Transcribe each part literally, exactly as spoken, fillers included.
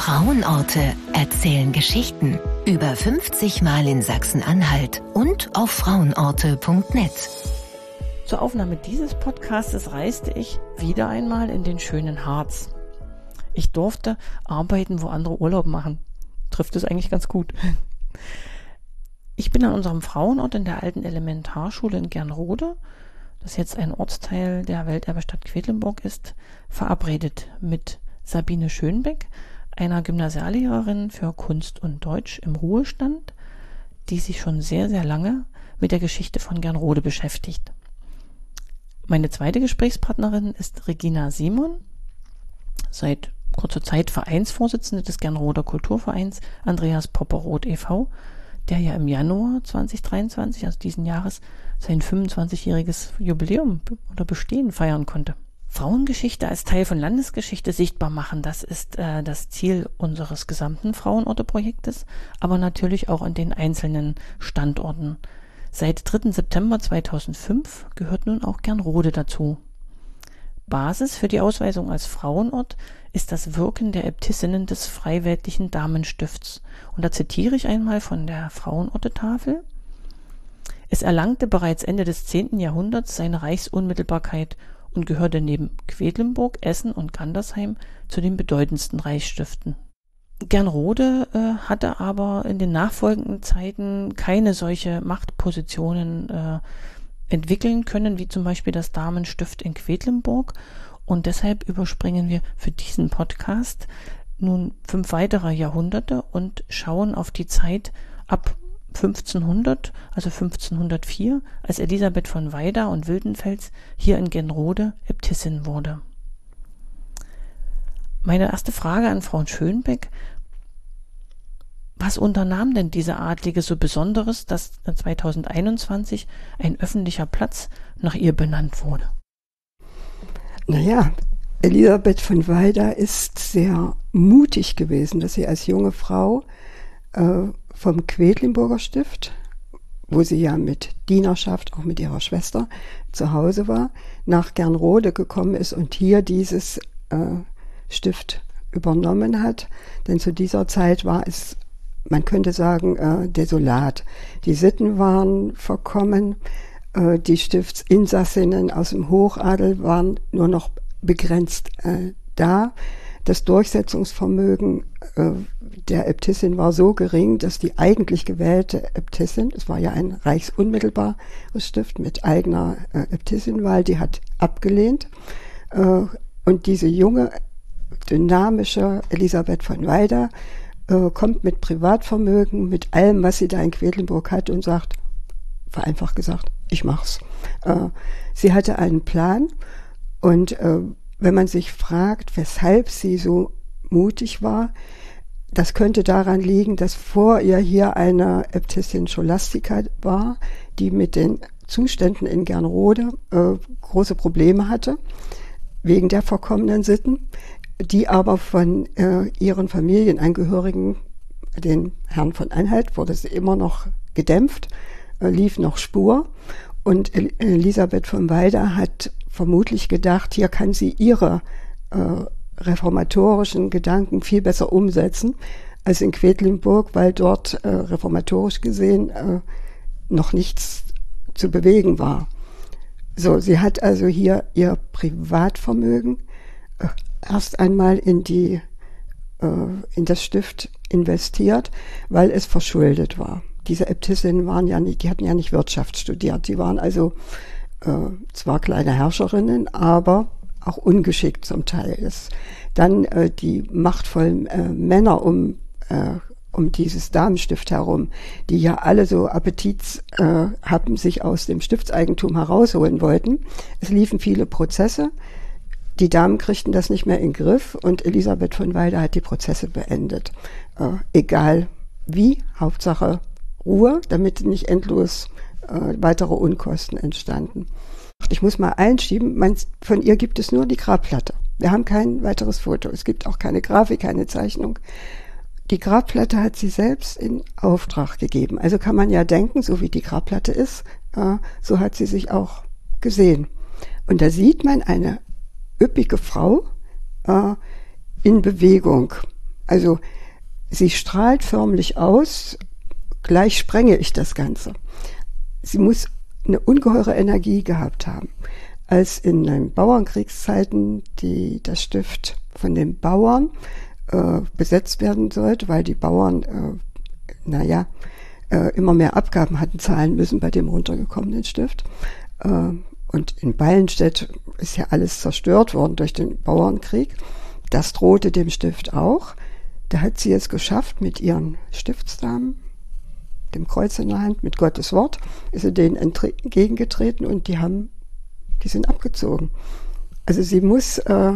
Frauenorte erzählen Geschichten. Über fünfzig Mal in Sachsen-Anhalt und auf frauenorte punkt net. Zur Aufnahme dieses Podcastes reiste ich wieder einmal in den schönen Harz. Ich durfte arbeiten, wo andere Urlaub machen. Trifft es eigentlich ganz gut. Ich bin an unserem Frauenort in der alten Elementarschule in Gernrode, das jetzt ein Ortsteil der Welterbestadt Quedlinburg ist, verabredet mit Sabine Schönbeck, einer Gymnasiallehrerin für Kunst und Deutsch im Ruhestand, die sich schon sehr, sehr lange mit der Geschichte von Gernrode beschäftigt. Meine zweite Gesprächspartnerin ist Regina Simon, seit kurzer Zeit Vereinsvorsitzende des Gernroder Kulturvereins Andreas Popperoth e V, der ja im Januar zwanzig dreiundzwanzig, also diesen Jahres, sein fünfundzwanzigjähriges Jubiläum oder Bestehen feiern konnte. Frauengeschichte als Teil von Landesgeschichte sichtbar machen, das ist äh, das Ziel unseres gesamten Frauenorte-Projektes, aber natürlich auch an den einzelnen Standorten. Seit dritten September zweitausendfünf gehört nun auch Gernrode dazu. Basis für die Ausweisung als Frauenort ist das Wirken der Äbtissinnen des Freiweltlichen Damenstifts. Und da zitiere ich einmal von der Frauenorte-Tafel. Es erlangte bereits Ende des zehnten Jahrhunderts seine Reichsunmittelbarkeit und gehörte neben Quedlinburg, Essen und Gandersheim zu den bedeutendsten Reichsstiften. Gernrode äh, hatte aber in den nachfolgenden Zeiten keine solche Machtpositionen äh, entwickeln können, wie zum Beispiel das Damenstift in Quedlinburg. Und deshalb überspringen wir für diesen Podcast nun fünf weitere Jahrhunderte und schauen auf die Zeit ab fünfzehnhundert, also fünfzehnhundertvier, als Elisabeth von Weida und Wildenfels hier in Gernrode Äbtissin wurde. Meine erste Frage an Frau Schönbeck: Was unternahm denn diese Adlige so Besonderes, dass zweitausendeinundzwanzig ein öffentlicher Platz nach ihr benannt wurde? Naja, Elisabeth von Weida ist sehr mutig gewesen, dass sie als junge Frau äh, vom Quedlinburger Stift, wo sie ja mit Dienerschaft, auch mit ihrer Schwester, zu Hause war, nach Gernrode gekommen ist und hier dieses äh, Stift übernommen hat. Denn zu dieser Zeit war es, man könnte sagen, äh, desolat. Die Sitten waren verkommen, äh, die Stiftsinsassinnen aus dem Hochadel waren nur noch begrenzt äh, da. Das Durchsetzungsvermögen äh, der Äbtissin war so gering, dass die eigentlich gewählte Äbtissin, es war ja ein reichsunmittelbares Stift mit eigener äh, Äbtissinwahl, die hat abgelehnt. Äh, und diese junge, dynamische Elisabeth von Weida äh, kommt mit Privatvermögen, mit allem, was sie da in Quedlinburg hat und sagt, vereinfacht gesagt, ich mach's. Äh, sie hatte einen Plan und äh, wenn man sich fragt, weshalb sie so mutig war, das könnte daran liegen, dass vor ihr hier eine Äbtissin Scholastica war, die mit den Zuständen in Gernrode äh, große Probleme hatte, wegen der verkommenen Sitten, die aber von äh, ihren Familienangehörigen, den Herrn von Anhalt, wurde sie immer noch gedämpft, äh, lief noch Spur. Und El- Elisabeth von Weida hat vermutlich gedacht, hier kann sie ihre äh, reformatorischen Gedanken viel besser umsetzen als in Quedlinburg, weil dort äh, reformatorisch gesehen äh, noch nichts zu bewegen war. So, sie hat also hier ihr Privatvermögen äh, erst einmal in die äh, in das Stift investiert, weil es verschuldet war. Diese Äbtissinnen waren ja nicht, die hatten ja nicht Wirtschaft studiert, die waren also äh, zwar kleine Herrscherinnen, aber auch ungeschickt zum Teil ist. Dann äh, die machtvollen äh, Männer um, äh, um dieses Damenstift herum, die ja alle so Appetits äh, haben, sich aus dem Stiftseigentum herausholen wollten. Es liefen viele Prozesse. Die Damen kriegten das nicht mehr in den Griff und Elisabeth von Weida hat die Prozesse beendet. Äh, egal wie, Hauptsache Ruhe, damit nicht endlos äh, weitere Unkosten entstanden. Ich muss mal einschieben, man, von ihr gibt es nur die Grabplatte. Wir haben kein weiteres Foto. Es gibt auch keine Grafik, keine Zeichnung. Die Grabplatte hat sie selbst in Auftrag gegeben. Also kann man ja denken, so wie die Grabplatte ist, äh, so hat sie sich auch gesehen. Und da sieht man eine üppige Frau äh, in Bewegung. Also sie strahlt förmlich aus, gleich sprenge ich das Ganze. Sie muss eine ungeheure Energie gehabt haben. Als in den Bauernkriegszeiten die, das Stift von den Bauern äh, besetzt werden sollte, weil die Bauern, äh, naja, äh, immer mehr Abgaben hatten zahlen müssen bei dem runtergekommenen Stift. Äh, und in Ballenstedt ist ja alles zerstört worden durch den Bauernkrieg. Das drohte dem Stift auch. Da hat sie es geschafft, mit ihren Stiftsdamen, dem Kreuz in der Hand, mit Gottes Wort, ist sie denen entgegengetreten und die haben, die sind abgezogen. Also sie muss äh,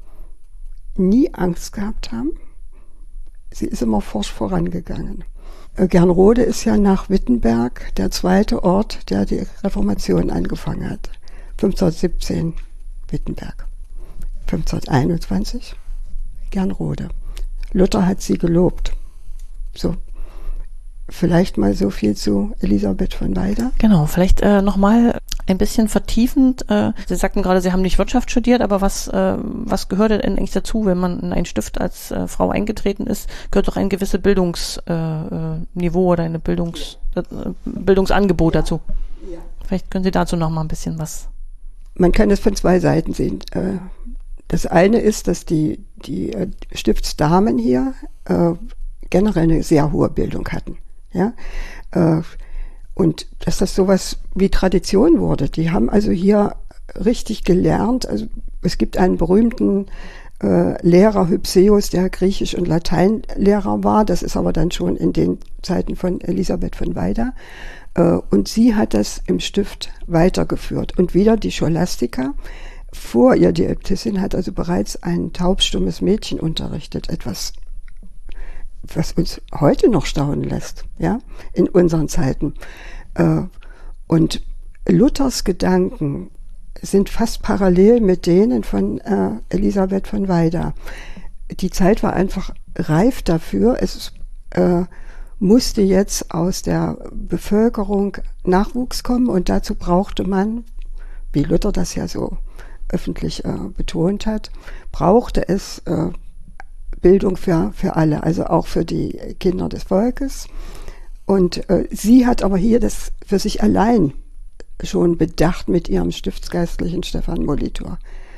nie Angst gehabt haben. Sie ist immer forsch vorangegangen. Äh, Gernrode ist ja nach Wittenberg der zweite Ort, der die Reformation angefangen hat. fünfzehnhundertsiebzehn Wittenberg. fünfzehnhunderteinundzwanzig Gernrode. Luther hat sie gelobt. So. Vielleicht mal so viel zu Elisabeth von Weida. Genau, vielleicht äh, nochmal ein bisschen vertiefend. Äh, Sie sagten gerade, Sie haben nicht Wirtschaft studiert, aber was, äh, was gehört denn eigentlich dazu, wenn man in einen Stift als äh, Frau eingetreten ist? Gehört doch ein gewisses Bildungsniveau äh, äh, oder ein Bildungs, äh, Bildungsangebot ja. dazu. Ja. Vielleicht können Sie dazu nochmal ein bisschen was. Man kann es von zwei Seiten sehen. Äh, das eine ist, dass die, die äh, Stiftsdamen hier äh, generell eine sehr hohe Bildung hatten. Ja, äh, und dass das sowas wie Tradition wurde. Die haben also hier richtig gelernt. Also es gibt einen berühmten äh, Lehrer, Hypsäus, der Griechisch- und Lateinlehrer war. Das ist aber dann schon in den Zeiten von Elisabeth von Weida. Äh, und sie hat das im Stift weitergeführt. Und wieder die Scholastika. Vor ihr, die Äbtissin, hat also bereits ein taubstummes Mädchen unterrichtet. Etwas, was uns heute noch staunen lässt, ja, in unseren Zeiten. Und Luthers Gedanken sind fast parallel mit denen von äh, Elisabeth von Weida. Die Zeit war einfach reif dafür. Es äh, musste jetzt aus der Bevölkerung Nachwuchs kommen und dazu brauchte man, wie Luther das ja so öffentlich äh, betont hat, brauchte es äh, Bildung für, für alle, also auch für die Kinder des Volkes. Und äh, sie hat aber hier das für sich allein schon bedacht mit ihrem Stiftsgeistlichen Stephan Molitor.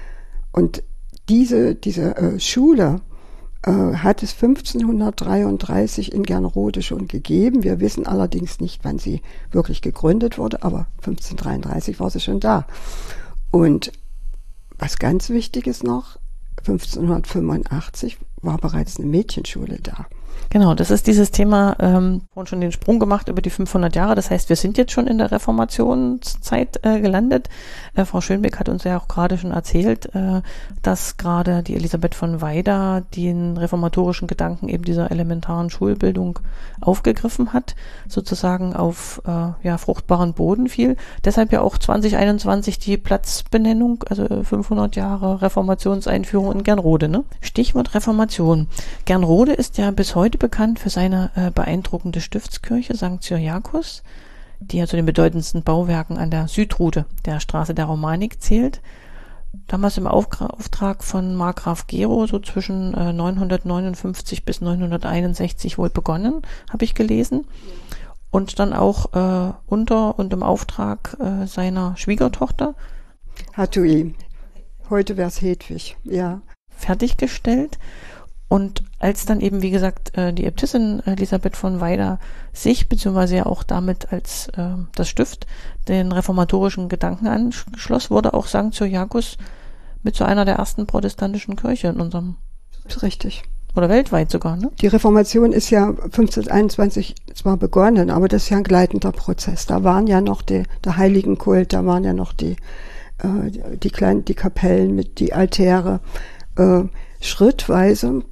Und diese, diese äh, Schule äh, hat es fünfzehnhundertdreiunddreißig in Gernrode schon gegeben. Wir wissen allerdings nicht, wann sie wirklich gegründet wurde, aber fünfzehnhundertdreiunddreißig war sie schon da. Und was ganz wichtig ist noch, fünfzehnhundertfünfundachtzig war bereits eine Mädchenschule da. Genau, das ist dieses Thema, ähm, vorhin schon den Sprung gemacht über die fünfhundert Jahre. Das heißt, wir sind jetzt schon in der Reformationszeit äh, gelandet. Äh, Frau Schönbeck hat uns ja auch gerade schon erzählt, äh, dass gerade die Elisabeth von Weida den reformatorischen Gedanken eben dieser elementaren Schulbildung aufgegriffen hat, sozusagen auf äh, ja, fruchtbaren Boden fiel. Deshalb ja auch zwanzig einundzwanzig die Platzbenennung, also fünfhundert Jahre Reformationseinführung in Gernrode. Ne? Stichwort Reformation. Gernrode ist ja bis heute bekannt für seine äh, beeindruckende Stiftskirche Sankt Cyriakus, die ja zu den bedeutendsten Bauwerken an der Südroute der Straße der Romanik zählt. Damals im Aufgra- Auftrag von Markgraf Gero, so zwischen äh, neunhundertneunundfünfzig bis neunhunderteinundsechzig wohl begonnen, habe ich gelesen. Und dann auch äh, unter und im Auftrag äh, seiner Schwiegertochter. Hatui. Heute wäre es Hedwig, ja. Fertiggestellt. Und als dann eben, wie gesagt, die Äbtissin Elisabeth von Weida sich, beziehungsweise ja auch damit als äh, das Stift, den reformatorischen Gedanken anschloss, wurde auch Sankt Cyriakus mit zu einer der ersten protestantischen Kirche in unserem... Das ist richtig. Oder weltweit sogar, ne? Die Reformation ist ja fünfzehnhunderteinundzwanzig zwar begonnen, aber das ist ja ein gleitender Prozess. Da waren ja noch die, der Heiligenkult, da waren ja noch die, äh, die kleinen, die Kapellen mit, die Altäre. Äh, schrittweise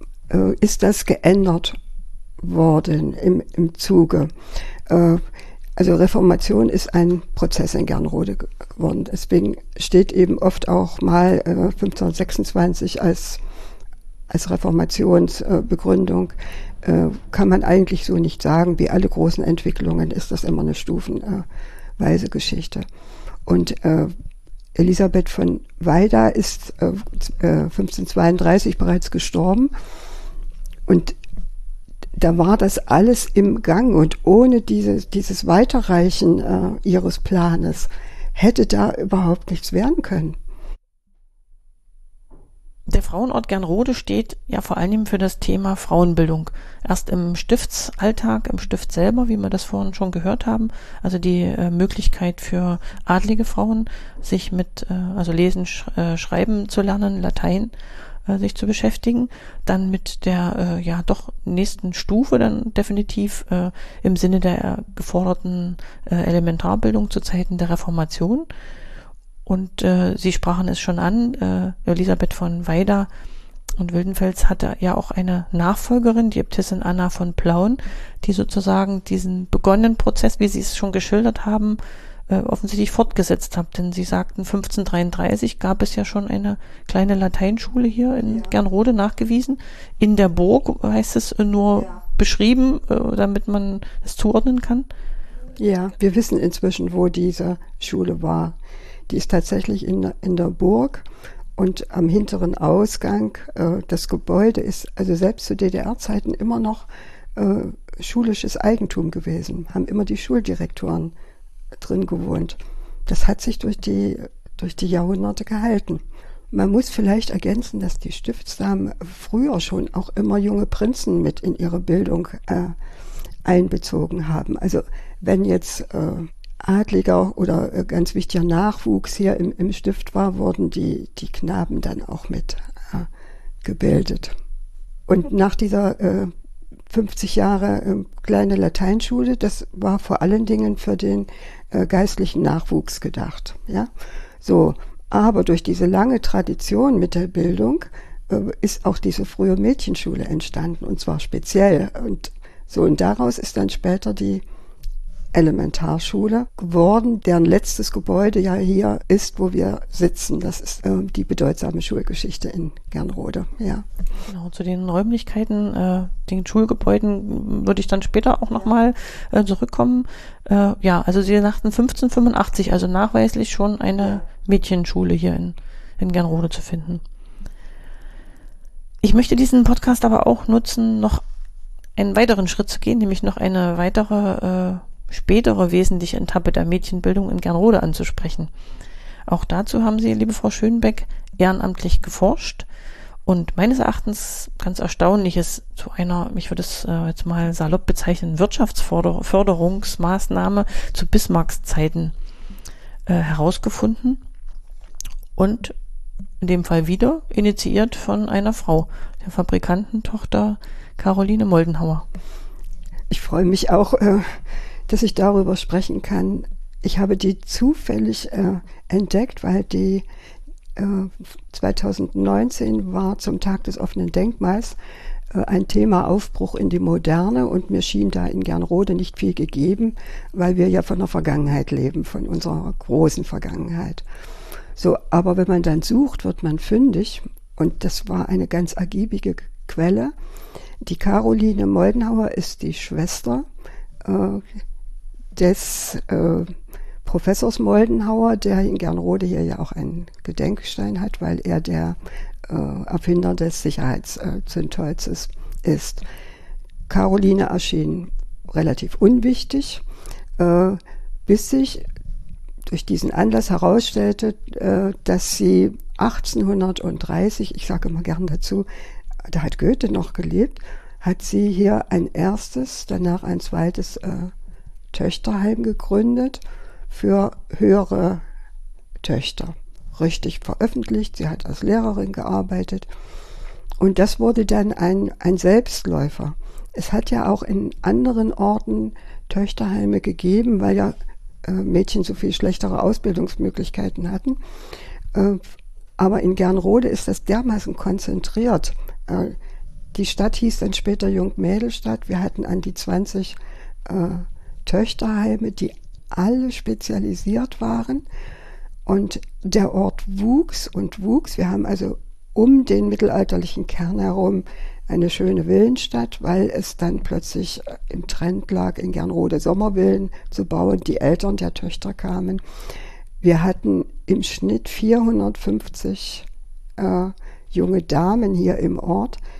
ist das geändert worden im, im Zuge. Äh, also Reformation ist ein Prozess in Gernrode geworden. Deswegen steht eben oft auch mal äh, fünfzehnhundertsechsundzwanzig als, als Reformationsbegründung. Äh, kann man eigentlich so nicht sagen. Wie alle großen Entwicklungen ist das immer eine stufenweise Geschichte. Und äh, Elisabeth von Weida ist äh, fünfzehnhundertzweiunddreißig bereits gestorben. Und da war das alles im Gang und ohne diese, dieses Weiterreichen äh, ihres Planes hätte da überhaupt nichts werden können. Der Frauenort Gernrode steht ja vor allem für das Thema Frauenbildung. Erst im Stiftsalltag, im Stift selber, wie wir das vorhin schon gehört haben, also die äh, Möglichkeit für adlige Frauen, sich mit, äh, also lesen, sch äh, schreiben zu lernen, Latein, äh, sich zu beschäftigen. Dann mit der, äh, ja doch nächsten Stufe dann definitiv äh, im Sinne der äh, geforderten äh, Elementarbildung zu Zeiten der Reformation. Und äh, Sie sprachen es schon an, äh, Elisabeth von Weida und Wildenfels hatte ja auch eine Nachfolgerin, die Äbtissin Anna von Plauen, die sozusagen diesen begonnenen Prozess, wie Sie es schon geschildert haben, äh, offensichtlich fortgesetzt hat. Denn Sie sagten, fünfzehnhundertdreiunddreißig gab es ja schon eine kleine Lateinschule hier in ja. Gernrode nachgewiesen. In der Burg heißt es nur ja. beschrieben, äh, damit man es zuordnen kann. Ja, wir wissen inzwischen, wo diese Schule war. Die ist tatsächlich in, in der Burg und am hinteren Ausgang. Äh, das Gebäude ist also selbst zu D D R-Zeiten immer noch äh, schulisches Eigentum gewesen. Haben immer die Schuldirektoren drin gewohnt. Das hat sich durch die, durch die Jahrhunderte gehalten. Man muss vielleicht ergänzen, dass die Stiftsdamen früher schon auch immer junge Prinzen mit in ihre Bildung äh, einbezogen haben. Also wenn jetzt äh, adliger oder äh, ganz wichtiger Nachwuchs hier im, im Stift war, wurden die, die Knaben dann auch mit äh, gebildet. Und nach dieser äh, fünfzig Jahre äh, kleine Lateinschule, das war vor allen Dingen für den äh, geistlichen Nachwuchs gedacht. Ja, so. Aber durch diese lange Tradition mit der Bildung äh, ist auch diese frühe Mädchenschule entstanden, und zwar speziell. Und so, und daraus ist dann später die Elementarschule geworden, deren letztes Gebäude ja hier ist, wo wir sitzen. Das ist äh, die bedeutsame Schulgeschichte in Gernrode. Ja. Genau, zu den Räumlichkeiten, äh, den Schulgebäuden würde ich dann später auch nochmal äh, zurückkommen. Äh, ja, also Sie sagten fünfzehnhundertfünfundachtzig, also nachweislich schon eine Mädchenschule hier in, in Gernrode zu finden. Ich möchte diesen Podcast aber auch nutzen, noch einen weiteren Schritt zu gehen, nämlich noch eine weitere äh, spätere wesentliche Etappe der Mädchenbildung in Gernrode anzusprechen. Auch dazu haben Sie, liebe Frau Schönbeck, ehrenamtlich geforscht und meines Erachtens ganz Erstaunliches zu einer, ich würde es äh, jetzt mal salopp bezeichnen, Wirtschaftsförderungsmaßnahme zu Bismarcks Zeiten äh, herausgefunden und in dem Fall wieder initiiert von einer Frau, der Fabrikantentochter Caroline Moldenhauer. Ich freue mich auch, äh, dass ich darüber sprechen kann. Ich habe die zufällig äh, entdeckt, weil die äh, zweitausendneunzehn war zum Tag des offenen Denkmals äh, ein Thema Aufbruch in die Moderne, und mir schien da in Gernrode nicht viel gegeben, weil wir ja von der Vergangenheit leben, von unserer großen Vergangenheit. So, aber wenn man dann sucht, wird man fündig, und das war eine ganz ergiebige Quelle. Die Caroline Moldenhauer ist die Schwester äh, des äh, Professors Moldenhauer, der in Gernrode hier ja auch einen Gedenkstein hat, weil er der äh, Erfinder des Sicherheitszündholzes ist. Caroline erschien relativ unwichtig, äh, bis sich durch diesen Anlass herausstellte, äh, dass sie achtzehnhundertdreißig, ich sage immer gern dazu, da hat Goethe noch gelebt, hat sie hier ein erstes, danach ein zweites äh, Töchterheim gegründet für höhere Töchter. Richtig veröffentlicht, sie hat als Lehrerin gearbeitet, und das wurde dann ein, ein Selbstläufer. Es hat ja auch in anderen Orten Töchterheime gegeben, weil ja äh, Mädchen so viel schlechtere Ausbildungsmöglichkeiten hatten. Äh, aber in Gernrode ist das dermaßen konzentriert. Äh, die Stadt hieß dann später Jungmädelstadt. Wir hatten an die zwanzig äh, Töchterheime, die alle spezialisiert waren, und der Ort wuchs und wuchs. Wir haben also um den mittelalterlichen Kern herum eine schöne Villenstadt, weil es dann plötzlich im Trend lag, in Gernrode Sommervillen zu bauen. Die Eltern der Töchter kamen. Wir hatten im Schnitt vierhundertfünfzig äh, junge Damen hier im Ort,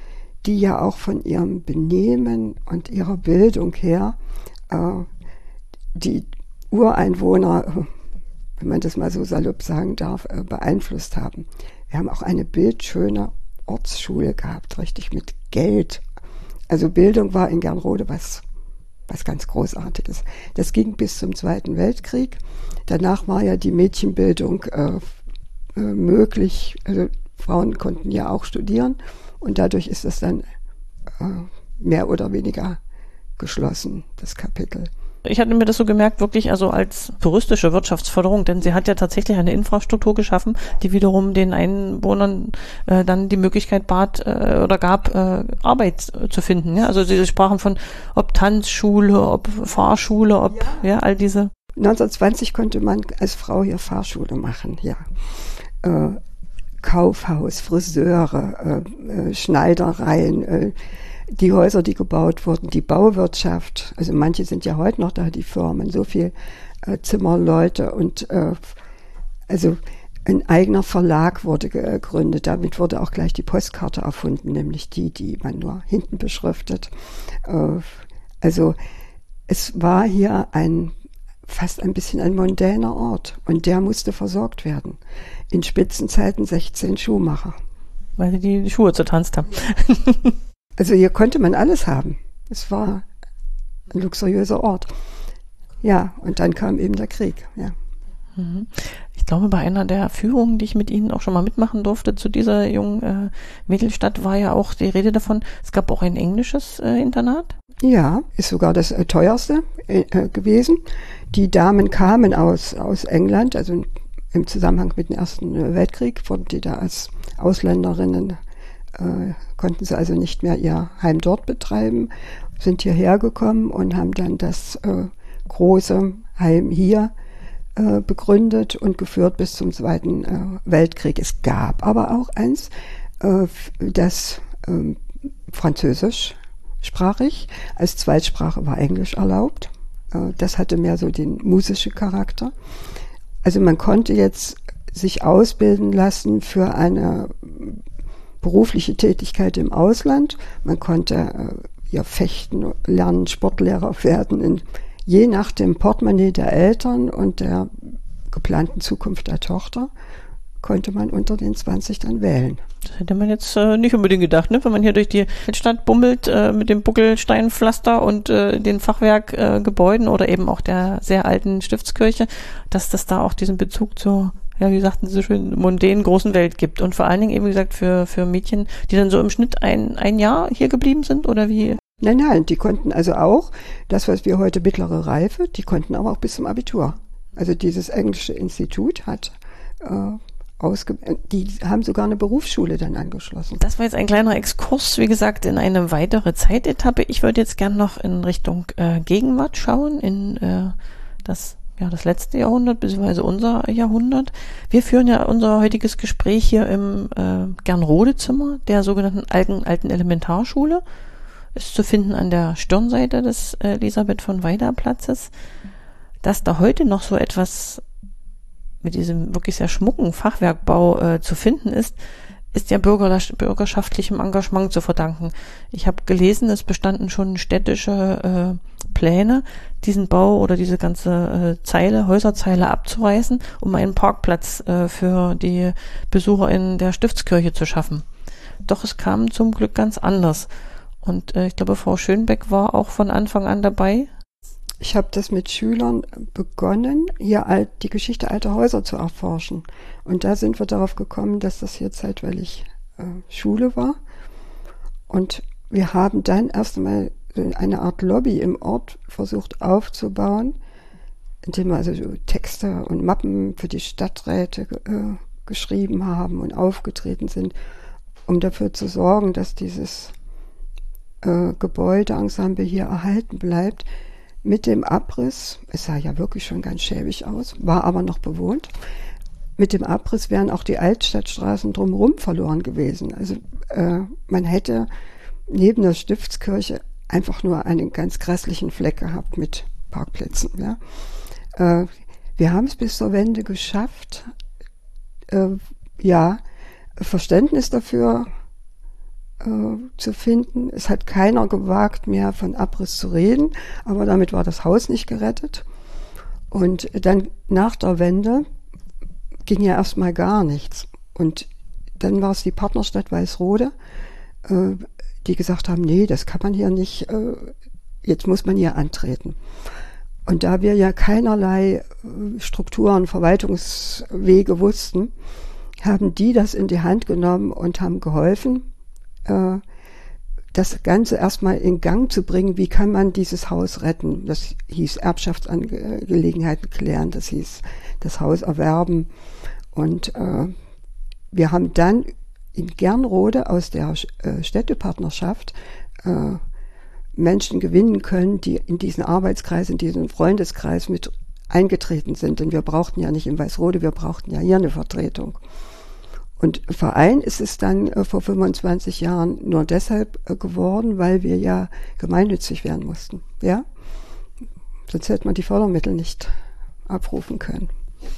die ja auch von ihrem Benehmen und ihrer Bildung her äh, die Ureinwohner, wenn man das mal so salopp sagen darf, äh, beeinflusst haben. Wir haben auch eine bildschöne Ortsschule gehabt, richtig mit Geld. Also Bildung war in Gernrode was, was ganz Großartiges. Das ging bis zum Zweiten Weltkrieg. Danach war ja die Mädchenbildung äh, äh, möglich. Also Frauen konnten ja auch studieren und dadurch ist es dann äh, mehr oder weniger geschlossen, das Kapitel. Ich hatte mir das so gemerkt, wirklich also als touristische Wirtschaftsförderung, denn sie hat ja tatsächlich eine Infrastruktur geschaffen, die wiederum den Einwohnern äh, dann die Möglichkeit bat äh, oder gab, äh, Arbeit äh, zu finden. Ja? Also sie sprachen von ob Tanzschule, ob Fahrschule, ob ja, ja all diese. neunzehnhundertzwanzig konnte man als Frau hier Fahrschule machen, ja. Äh, Kaufhaus, Friseure, äh, äh, Schneidereien, äh, die Häuser, die gebaut wurden, die Bauwirtschaft, also manche sind ja heute noch da, die Firmen, so viel äh, Zimmerleute und äh, also ein eigener Verlag wurde gegründet. Damit wurde auch gleich die Postkarte erfunden, nämlich die, die man nur hinten beschriftet. Äh, also es war hier ein fast ein bisschen ein mondäner Ort und der musste versorgt werden. In Spitzenzeiten sechzehn Schuhmacher. Weil sie die Schuhe zertanzt haben. Also hier konnte man alles haben. Es war ein luxuriöser Ort. Ja, und dann kam eben der Krieg, ja. Ich glaube, bei einer der Führungen, die ich mit Ihnen auch schon mal mitmachen durfte zu dieser jungen äh, Mädelstadt, war ja auch die Rede davon, es gab auch ein englisches äh, Internat. Ja, ist sogar das äh, teuerste äh, gewesen. Die Damen kamen aus, aus England, also im Zusammenhang mit dem Ersten Weltkrieg wurden die da als Ausländerinnen, äh, konnten sie also nicht mehr ihr Heim dort betreiben, sind hierher gekommen und haben dann das äh, große Heim hier äh, begründet und geführt bis zum Zweiten äh, Weltkrieg. Es gab aber auch eins, äh, das äh, französischsprachig, als Zweitsprache war Englisch erlaubt. Äh, das hatte mehr so den musischen Charakter. Also man konnte jetzt sich ausbilden lassen für eine berufliche Tätigkeit im Ausland. Man konnte äh, ja fechten lernen, Sportlehrer werden, in, je nach dem Portemonnaie der Eltern und der geplanten Zukunft der Tochter konnte man unter den zwanzig dann wählen. Das hätte man jetzt äh, nicht unbedingt gedacht, ne? Wenn man hier durch die Stadt bummelt äh, mit dem Buckelsteinpflaster und äh, den Fachwerkgebäuden äh, oder eben auch der sehr alten Stiftskirche, dass das da auch diesen Bezug zur, ja, wie sagten Sie so schön, mondänen großen Welt gibt. Und vor allen Dingen eben, wie gesagt, für, für Mädchen, die dann so im Schnitt ein, ein Jahr hier geblieben sind oder wie? Nein, nein, die konnten also auch, das, was wir heute mittlere Reife, die konnten aber auch bis zum Abitur. Also dieses englische Institut hat äh, Ausge die haben sogar eine Berufsschule dann angeschlossen. Das war jetzt ein kleiner Exkurs, wie gesagt, in eine weitere Zeitetappe. Ich würde jetzt gern noch in Richtung äh, Gegenwart schauen, in äh, das, ja, das letzte Jahrhundert, beziehungsweise unser Jahrhundert. Wir führen ja unser heutiges Gespräch hier im äh, Gernrode-Zimmer der sogenannten alten, alten Elementarschule. Ist zu finden an der Stirnseite des äh, Elisabeth von Weida Platzes. Dass da heute noch so etwas mit diesem wirklich sehr schmucken Fachwerkbau äh, zu finden ist, ist ja bürger, bürgerschaftlichem Engagement zu verdanken. Ich habe gelesen, es bestanden schon städtische äh, Pläne, diesen Bau oder diese ganze äh, Zeile, Häuserzeile abzureißen, um einen Parkplatz äh, für die Besucher in der Stiftskirche zu schaffen. Doch es kam zum Glück ganz anders. Und äh, ich glaube, Frau Schönbeck war auch von Anfang an dabei. Ich habe das mit Schülern begonnen, hier alt, die Geschichte alter Häuser zu erforschen. Und da sind wir darauf gekommen, dass das hier zeitweilig äh, Schule war. Und wir haben dann erst einmal eine Art Lobby im Ort versucht aufzubauen, indem wir also so Texte und Mappen für die Stadträte äh, geschrieben haben und aufgetreten sind, um dafür zu sorgen, dass dieses äh, Gebäudeensemble hier erhalten bleibt. Mit dem Abriss, es sah ja wirklich schon ganz schäbig aus, war aber noch bewohnt. Mit dem Abriss wären auch die Altstadtstraßen drumherum verloren gewesen. Also äh, man hätte neben der Stiftskirche einfach nur einen ganz grässlichen Fleck gehabt mit Parkplätzen. Ja. Äh, wir haben es bis zur Wende geschafft, äh, ja, Verständnis dafür äh, zu finden. Es hat keiner gewagt, mehr von Abriss zu reden, aber damit war das Haus nicht gerettet. Und dann nach der Wende ging ja erstmal gar nichts. Und dann war es die Partnerstadt Weißrode, äh, die gesagt haben, nee, das kann man hier nicht, äh, jetzt muss man hier antreten. Und da wir ja keinerlei äh, Strukturen, Verwaltungswege wussten, haben die das in die Hand genommen und haben geholfen, äh, das Ganze erstmal in Gang zu bringen. Wie kann man dieses Haus retten? Das hieß Erbschaftsangelegenheiten klären, das hieß das Haus erwerben. Und äh, wir haben dann in Gernrode aus der äh, Städtepartnerschaft äh, Menschen gewinnen können, die in diesen Arbeitskreis, in diesen Freundeskreis mit eingetreten sind. Denn wir brauchten ja nicht in Weißrode, wir brauchten ja hier eine Vertretung. Und Verein ist es dann äh, vor fünfundzwanzig Jahren nur deshalb äh, geworden, weil wir ja gemeinnützig werden mussten. Ja? Sonst hätte man die Fördermittel nicht abrufen können.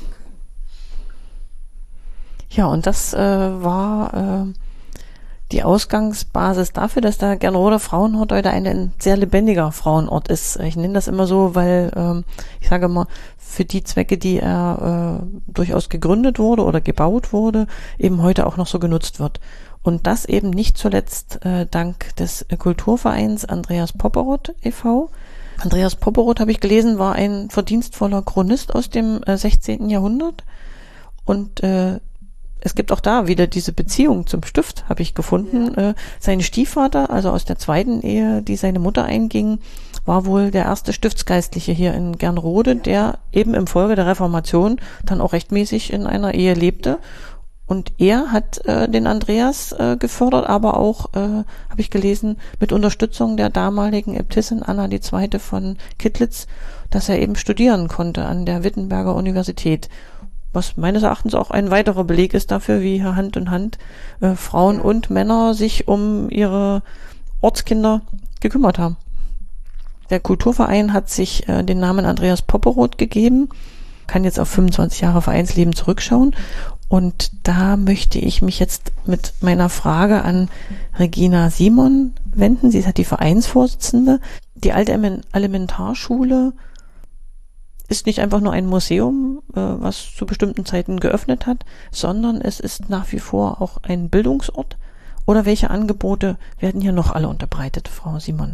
Ja, und das äh, war äh, die Ausgangsbasis dafür, dass der Gernroder Frauenhort heute ein sehr lebendiger Frauenort ist. Ich nenne das immer so, weil ähm, ich sage immer, für die Zwecke, die er äh, durchaus gegründet wurde oder gebaut wurde, eben heute auch noch so genutzt wird. Und das eben nicht zuletzt äh, dank des Kulturvereins Andreas Popperoth e V Andreas Popperoth, habe ich gelesen, war ein verdienstvoller Chronist aus dem äh, sechzehnten Jahrhundert. Und äh, es gibt auch da wieder diese Beziehung zum Stift, habe ich gefunden. Ja. Äh, sein Stiefvater, also aus der zweiten Ehe, die seine Mutter einging, war wohl der erste Stiftsgeistliche hier in Gernrode, ja, der eben im Folge der Reformation dann auch rechtmäßig in einer Ehe lebte. Und er hat äh, den Andreas äh, gefördert, aber auch, äh, habe ich gelesen, mit Unterstützung der damaligen Äbtissin Anna die Zweite von Kittlitz, dass er eben studieren konnte an der Wittenberger Universität. Was meines Erachtens auch ein weiterer Beleg ist dafür, wie hier Hand in Hand äh, Frauen und Männer sich um ihre Ortskinder gekümmert haben. Der Kulturverein hat sich äh, den Namen Andreas Popperoth gegeben, kann jetzt auf fünfundzwanzig Jahre Vereinsleben zurückschauen. Und da möchte ich mich jetzt mit meiner Frage an Regina Simon wenden. Sie ist halt die Vereinsvorsitzende. Die alte Elementarschule ist nicht einfach nur ein Museum, äh, was zu bestimmten Zeiten geöffnet hat, sondern es ist nach wie vor auch ein Bildungsort. Oder welche Angebote werden hier noch alle unterbreitet, Frau Simon?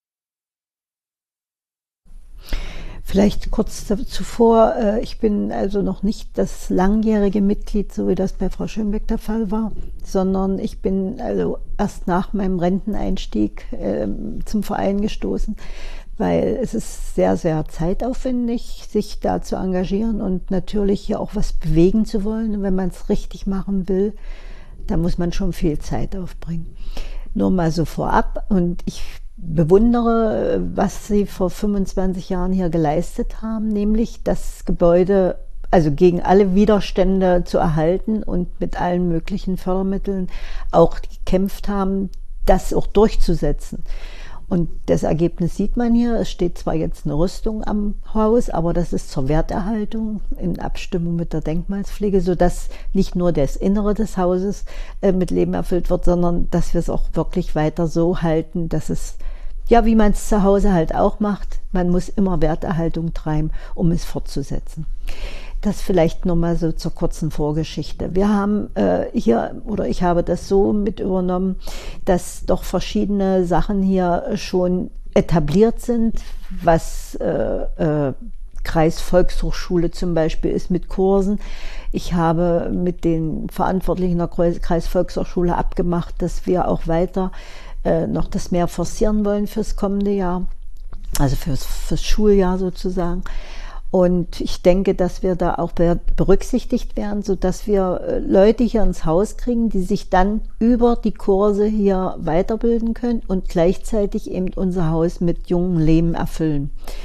Vielleicht kurz zuvor, äh, ich bin also noch nicht das langjährige Mitglied, so wie das bei Frau Schönbeck der Fall war, sondern ich bin also erst nach meinem Renteneinstieg äh, zum Verein gestoßen, weil es ist sehr, sehr zeitaufwendig, sich da zu engagieren und natürlich hier auch was bewegen zu wollen. Und wenn man es richtig machen will, da muss man schon viel Zeit aufbringen. Nur mal so vorab, und ich bewundere, was Sie vor fünfundzwanzig Jahren hier geleistet haben, nämlich das Gebäude also gegen alle Widerstände zu erhalten und mit allen möglichen Fördermitteln auch gekämpft haben, das auch durchzusetzen. Und das Ergebnis sieht man hier. Es steht zwar jetzt eine Rüstung am Haus, aber das ist zur Werterhaltung in Abstimmung mit der Denkmalspflege, sodass nicht nur das Innere des Hauses äh, mit Leben erfüllt wird, sondern dass wir es auch wirklich weiter so halten, dass es, ja, wie man es zu Hause halt auch macht, man muss immer Werterhaltung treiben, um es fortzusetzen. Das vielleicht nochmal so zur kurzen Vorgeschichte. Wir haben äh, hier, oder ich habe das so mit übernommen, dass doch verschiedene Sachen hier schon etabliert sind, was äh, äh, Kreisvolkshochschule zum Beispiel ist mit Kursen. Ich habe mit den Verantwortlichen der Kreisvolkshochschule abgemacht, dass wir auch weiter äh, noch das mehr forcieren wollen fürs kommende Jahr, also fürs, fürs Schuljahr sozusagen. Und ich denke, dass wir da auch berücksichtigt werden, sodass wir Leute hier ins Haus kriegen, die sich dann über die Kurse hier weiterbilden können und gleichzeitig eben unser Haus mit jungem Leben erfüllen.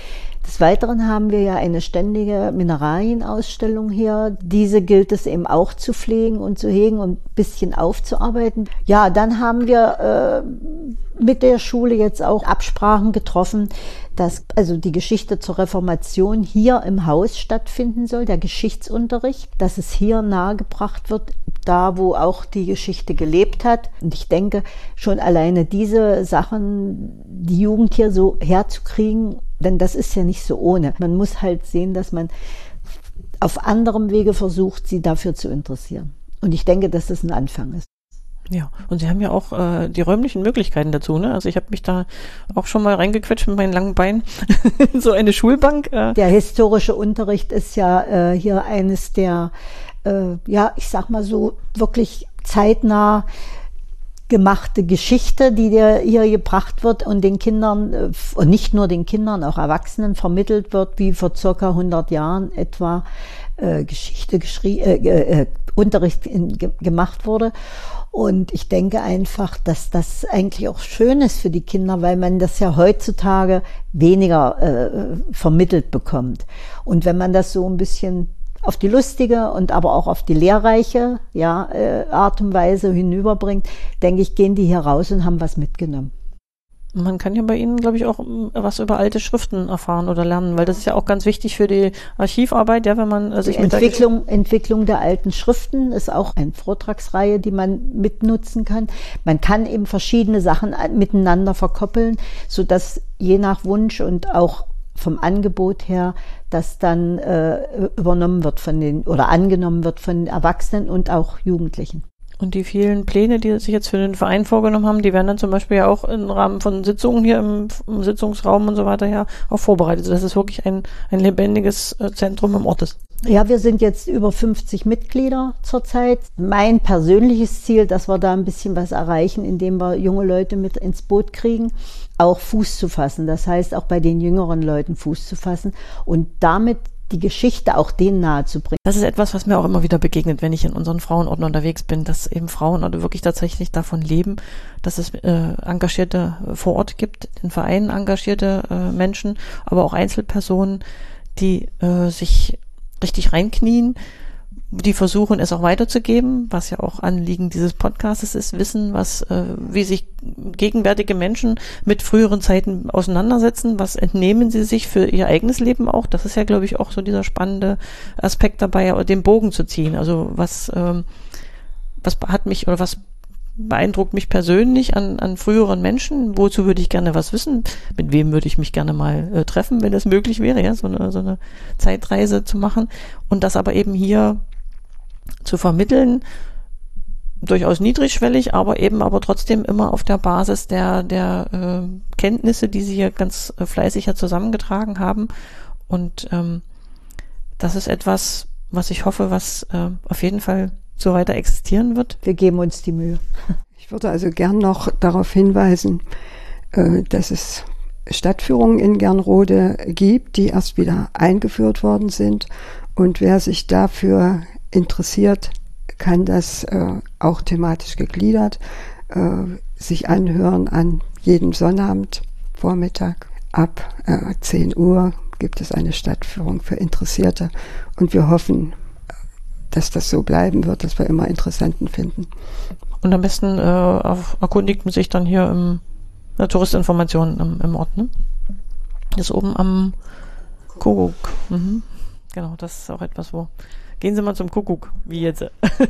Des Weiteren haben wir ja eine ständige Mineralienausstellung hier. Diese gilt es eben auch zu pflegen und zu hegen und ein bisschen aufzuarbeiten. Ja, dann haben wir äh, mit der Schule jetzt auch Absprachen getroffen, dass also die Geschichte zur Reformation hier im Haus stattfinden soll, der Geschichtsunterricht, dass es hier nahegebracht wird, da wo auch die Geschichte gelebt hat. Und ich denke, schon alleine diese Sachen, die Jugend hier so herzukriegen, denn das ist ja nicht so ohne. Man muss halt sehen, dass man auf anderem Wege versucht, sie dafür zu interessieren. Und ich denke, dass das ein Anfang ist. Ja, und Sie haben ja auch äh, die räumlichen Möglichkeiten dazu, ne? Also ich habe mich da auch schon mal reingequetscht mit meinen langen Beinen in so eine Schulbank. Äh. Der historische Unterricht ist ja äh, hier eines der, äh, ja, ich sag mal so, wirklich zeitnah gemachte Geschichte, die dir hier gebracht wird und den Kindern, und nicht nur den Kindern, auch Erwachsenen vermittelt wird, wie vor circa hundert Jahren etwa äh, Geschichte geschrie äh, äh, Unterricht in, ge gemacht wurde. Und ich denke einfach, dass das eigentlich auch schön ist für die Kinder, weil man das ja heutzutage weniger äh, vermittelt bekommt. Und wenn man das so ein bisschen auf die lustige und aber auch auf die lehrreiche ja, äh, Art und Weise hinüberbringt, denke ich, gehen die hier raus und haben was mitgenommen. Man kann ja bei Ihnen, glaube ich, auch was über alte Schriften erfahren oder lernen, weil das ist ja auch ganz wichtig für die Archivarbeit, ja, wenn man äh, sich die mit Entwicklung, der Entwicklung der alten Schriften ist auch eine Vortragsreihe, die man mitnutzen kann. Man kann eben verschiedene Sachen miteinander verkoppeln, sodass je nach Wunsch und auch vom Angebot her, das dann äh, übernommen wird von den oder angenommen wird von Erwachsenen und auch Jugendlichen. Und die vielen Pläne, die sich jetzt für den Verein vorgenommen haben, die werden dann zum Beispiel ja auch im Rahmen von Sitzungen hier im, im Sitzungsraum und so weiter ja auch vorbereitet. Also das ist wirklich ein, ein lebendiges äh, Zentrum im Ort ist. Ja, wir sind jetzt über fünfzig Mitglieder zurzeit. Mein persönliches Ziel, dass wir da ein bisschen was erreichen, indem wir junge Leute mit ins Boot kriegen, auch Fuß zu fassen. Das heißt, auch bei den jüngeren Leuten Fuß zu fassen und damit die Geschichte auch denen nahezubringen. Das ist etwas, was mir auch immer wieder begegnet, wenn ich in unseren Frauenorten unterwegs bin, dass eben Frauenorte wirklich tatsächlich davon leben, dass es äh, Engagierte vor Ort gibt, in Vereinen engagierte äh, Menschen, aber auch Einzelpersonen, die äh, sich richtig reinknien, die versuchen, es auch weiterzugeben, was ja auch Anliegen dieses Podcasts ist, wissen, was, äh, wie sich gegenwärtige Menschen mit früheren Zeiten auseinandersetzen, was entnehmen sie sich für ihr eigenes Leben auch. Das ist ja, glaube ich, auch so dieser spannende Aspekt dabei, den Bogen zu ziehen. Also was, ähm, was hat mich oder was beeindruckt mich persönlich an, an früheren Menschen? Wozu würde ich gerne was wissen? Mit wem würde ich mich gerne mal äh, treffen, wenn es möglich wäre, ja, so eine, so eine Zeitreise zu machen und das aber eben hier zu vermitteln, durchaus niedrigschwellig, aber eben aber trotzdem immer auf der Basis der, der äh, Kenntnisse, die sie hier ganz äh, fleißig ja zusammengetragen haben. Und ähm, das ist etwas, was ich hoffe, was äh, auf jeden Fall so weiter existieren wird. Wir geben uns die Mühe. Ich würde also gern noch darauf hinweisen, äh, dass es Stadtführungen in Gernrode gibt, die erst wieder eingeführt worden sind. Und wer sich dafür interessiert, kann das äh, auch thematisch gegliedert äh, sich anhören an jedem Sonnabend Vormittag. Ab äh, zehn Uhr gibt es eine Stadtführung für Interessierte und wir hoffen, dass das so bleiben wird, dass wir immer Interessenten finden. Und am besten äh, auf, erkundigt man sich dann hier im äh, Touristinformationen im, im Ort, ne? Das ist oben am Kuckuck. Mhm. Genau, das ist auch etwas, wo gehen Sie mal zum Kuckuck, wie jetzt.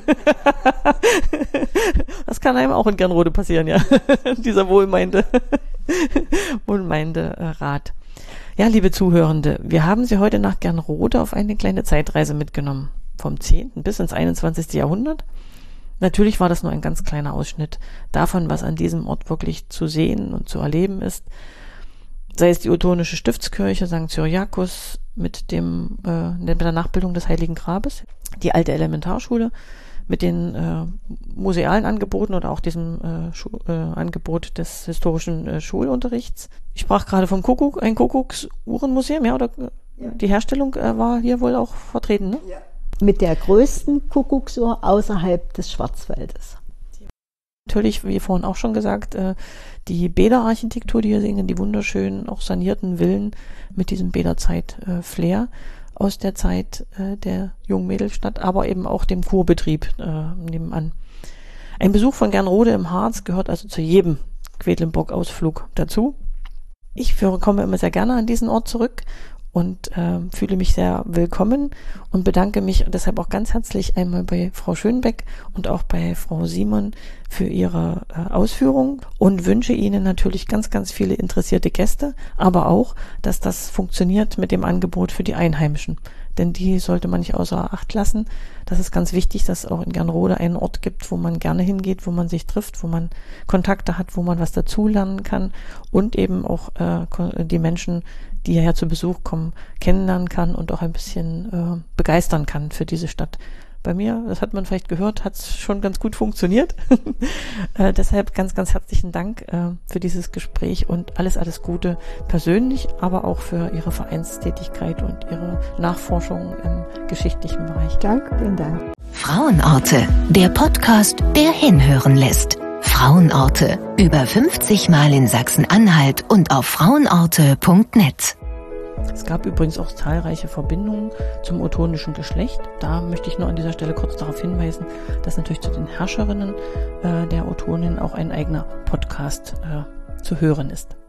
Das kann einem auch in Gernrode passieren, ja. Dieser wohlmeinte, wohlmeinte äh, Rat. Ja, liebe Zuhörende, wir haben Sie heute nach Gernrode auf eine kleine Zeitreise mitgenommen. Vom zehnten bis ins einundzwanzigste Jahrhundert. Natürlich war das nur ein ganz kleiner Ausschnitt davon, was an diesem Ort wirklich zu sehen und zu erleben ist. Sei es die Ottonische Stiftskirche Sankt Cyriakus mit dem äh, mit der Nachbildung des Heiligen Grabes, die alte Elementarschule mit den äh, musealen Angeboten oder auch diesem äh, Schu- äh, Angebot des historischen äh, Schulunterrichts. Ich sprach gerade vom Kuckuck, ein Kuckucksuhrenmuseum, ja, oder ja. Die Herstellung äh, war hier wohl auch vertreten, ne? Ja. Mit der größten Kuckucksuhr außerhalb des Schwarzwaldes. Natürlich, wie vorhin auch schon gesagt, äh, die Bäderarchitektur, die hier sehen, die wunderschönen, auch sanierten Villen mit diesem Bäderzeit-Flair aus der Zeit äh, der Jungmädelstadt, aber eben auch dem Kurbetrieb äh, nebenan. Ein Besuch von Gernrode im Harz gehört also zu jedem Quedlinburg-Ausflug dazu. Ich führe, komme immer sehr gerne an diesen Ort zurück und äh, fühle mich sehr willkommen und bedanke mich deshalb auch ganz herzlich einmal bei Frau Schönbeck und auch bei Frau Simon für ihre äh, Ausführung und wünsche Ihnen natürlich ganz, ganz viele interessierte Gäste, aber auch, dass das funktioniert mit dem Angebot für die Einheimischen. Denn die sollte man nicht außer Acht lassen. Das ist ganz wichtig, dass es auch in Gernrode einen Ort gibt, wo man gerne hingeht, wo man sich trifft, wo man Kontakte hat, wo man was dazulernen kann und eben auch äh, die Menschen, die hierher zu Besuch kommen, kennenlernen kann und auch ein bisschen äh, begeistern kann für diese Stadt. Bei mir, das hat man vielleicht gehört, hat es schon ganz gut funktioniert. äh, deshalb ganz, ganz herzlichen Dank äh, für dieses Gespräch und alles, alles Gute persönlich, aber auch für Ihre Vereinstätigkeit und Ihre Nachforschung im geschichtlichen Bereich. Danke, vielen Dank. Frauenorte, der Podcast, der hinhören lässt. Frauenorte, über fünfzig Mal in Sachsen-Anhalt und auf frauenorte punkt net. Es gab übrigens auch zahlreiche Verbindungen zum ottonischen Geschlecht. Da möchte ich nur an dieser Stelle kurz darauf hinweisen, dass natürlich zu den Herrscherinnen äh, der Ottoninnen auch ein eigener Podcast äh, zu hören ist.